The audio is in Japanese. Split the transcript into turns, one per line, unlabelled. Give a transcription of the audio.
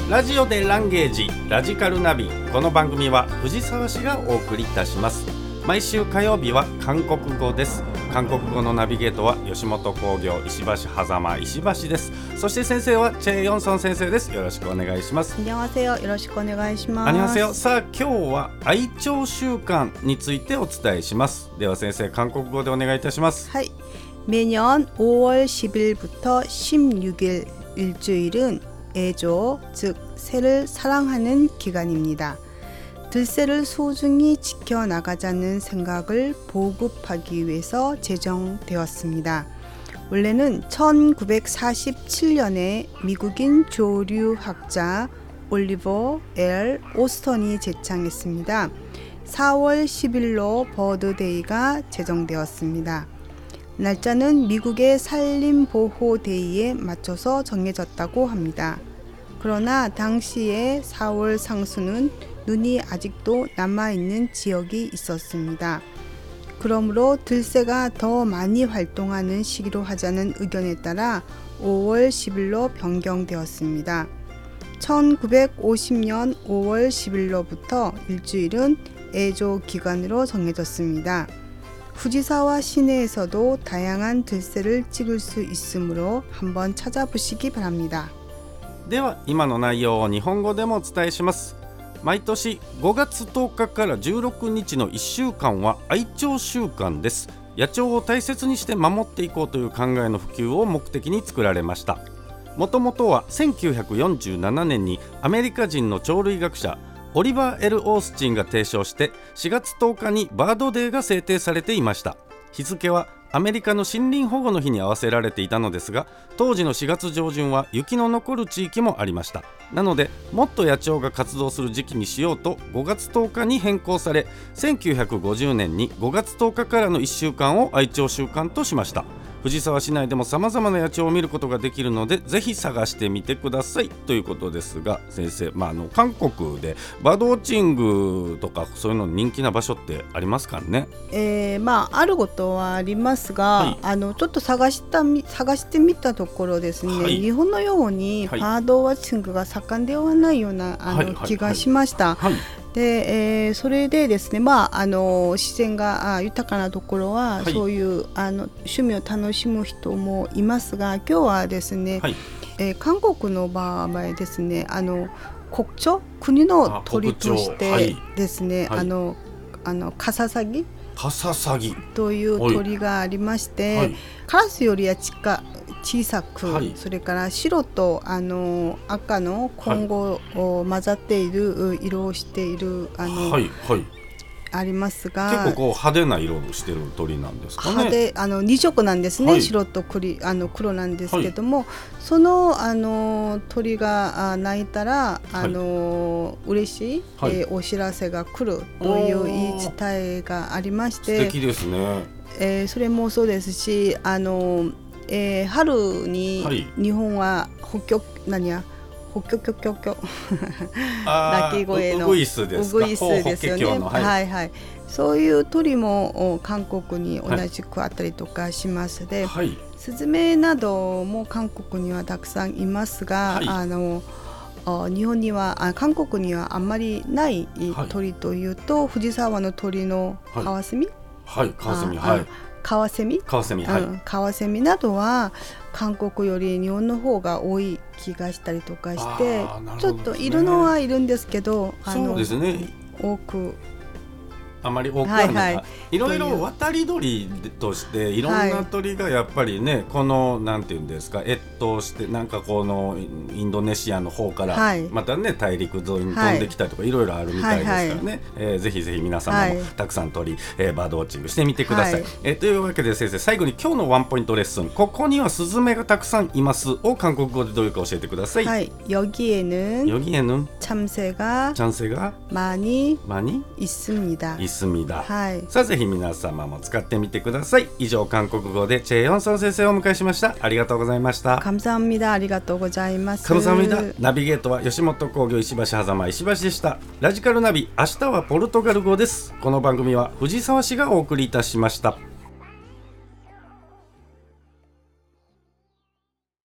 ラジオでランゲージラジカルナビ。この番組は藤沢市がお送りいたします。毎週火曜日は韓国語です。韓国語のナビゲートは吉本興業石橋狭間石橋です。そして先生はチェ・ヨンソン先生です。よろしくお願いします。
안녕하세요。よろしくお願いします。
안녕하세요。さあ今日は愛鳥習慣についてお伝えします。では先生、韓国語でお願いいたします。
はい。매년 5월 10일부터 16일 일주일은 애조, 즉 새를 사랑하는 기간입니다. 들새를 소중히 지켜나가자는 생각을 보급하기 위해서 제정되었습니다. 원래는 1947년에 미국인 조류학자 올리버 L. 오스턴이 제창했습니다. 4월 10일로 버드데이가 제정되었습니다. 날짜는 미국의 산림보호데이에 맞춰서 정해졌다고 합니다. 그러나 당시에 4월 상수는 눈이 아직도 남아있는 지역이 있었습니다. 그러므로 들새가 더 많이 활동하는 시기로 하자는 의견에 따라 5월 10일로 변경되었습니다. 1950년 5월 10일로부터 일주일은 애조 기간으로 정해졌습니다. 후지사와 시내에서도 다양한 들새를 찍을 수 있으므로 한번 찾아보시기 바랍니다.
では今の内容を日本語でもお伝えします。毎年5月10日から16日の1週間は愛鳥週間です。野鳥を大切にして守っていこうという考えの普及を目的に作られました。もともとは1947年にアメリカ人の鳥類学者オリバー・L・オースチンが提唱して4月10日にバードデーが制定されていました。日付はアメリカの森林保護の日に合わせられていたのですが、当時の4月上旬は雪の残る地域もありました。なのでもっと野鳥が活動する時期にしようと5月10日に変更され、1950年に5月10日からの1週間を愛鳥週間としました。藤沢市内でも様々な野鳥を見ることができるので、ぜひ探してみてくださいということですが、先生、韓国でバードウォッチングとかそういうの人気な場所ってありますかね。
あることはありますが、はい、ちょっと探してみたところですね、はい、日本のようにバードウォッチングが盛んではないような気がしました。はいはいはいはい。でそれでですね、自然が豊かなところは、はい、そういう趣味を楽しむ人もいますが、今日はですね、はい、韓国の場合ですね、国鳥、国の鳥としてですね、カササギという鳥がありまして、はい、カラスよりは小さく、はい、それから白と赤の混合を混ざっている色をしているはいはい、ありますが、
結構こう派手な色をしている鳥なんですかね。
2色なんですね、はい、白と黒なんですけども、はい、その鳥が鳴いたら嬉しい、はい、お知らせが来るという言い伝えがありまして、
素敵ですね。
それもそうですし、春に日本は北極鳴き声の
ウグイスです
よね。はいはい。そういう鳥も韓国に同じくあったりとかしますで、はい、スズメなども韓国にはたくさんいますが、はい、日本には韓国にはあんまりない鳥というと、はい、藤沢の鳥のカワセミ、はい、カワセミ、はい、カワセミ、カワセミなどは韓国より日本の方が多い気がしたりとかして、ちょっといるのはいるんですけど、
そうですね、あまり多くはない、はい、いろいろ渡り鳥としていろんな鳥がやっぱりね、このなんていうんですか、越冬してなんかこのインドネシアの方からまたね、大陸沿いに飛んできたりとかいろいろあるみたいですからね、ぜひぜひ皆様もたくさん鳥、バードウォッチングしてみてください。というわけで先生、最後に今日のワンポイントレッスン、ここにはスズメがたくさんいますを韓国語でどういうか教えてください。
はい、여기에는 참새가 많이 있습니다。
はい、さあぜひ皆様も使ってみてください。以上、韓国語でチェ・ヨンソン先生をお迎えしました。ありがとうございました。
감사합니다。ありがとうございます。
감사합니다。ナビゲートは吉本興業石橋狭間石橋でした。ラジカルナビ、明日はポルトガル語です。この番組は藤沢市がお送りいたしました。